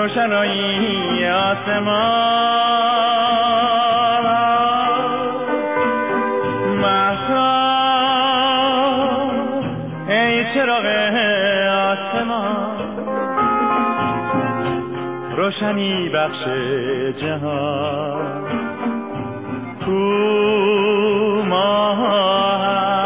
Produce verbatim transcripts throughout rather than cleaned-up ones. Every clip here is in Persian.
روشنایی آسمان مهتاب ای چراغ آسمان روشنی بخش جهان کو ماه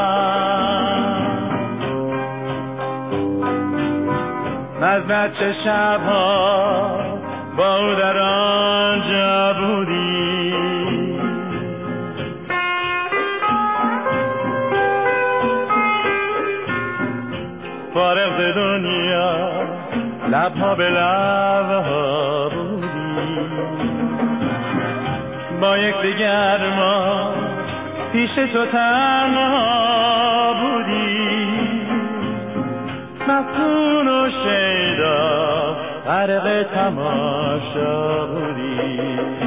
نزد چه شبها با او در آنجا بودی فارغ ز دنیا لبها به لبها بودی با یک دیگر ما پیش تو تنها بودی مفتون و شیدا غرق تماشا بودی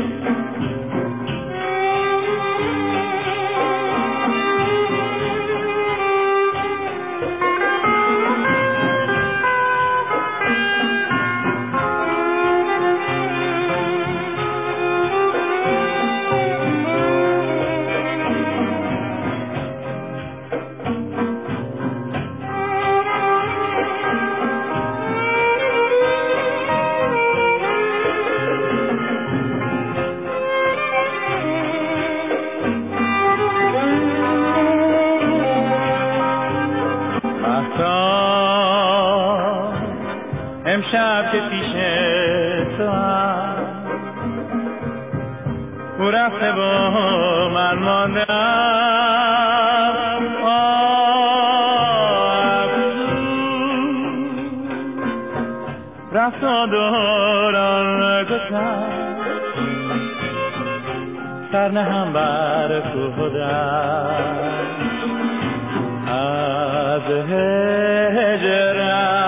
امشب که پیش تو هم او رفته با من ماندم رفت و دوران گفتم سر نهم بر خودم از هجرم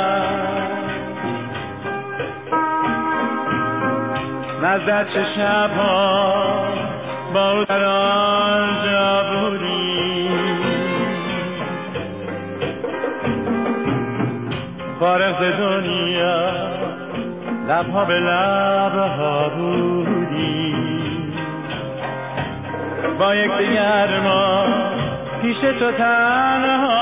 نزد چه شبها با او در آنجا بودی فارغ ز دنیا لبها به لبها بودی با یک دیگر ما پیش تو تنها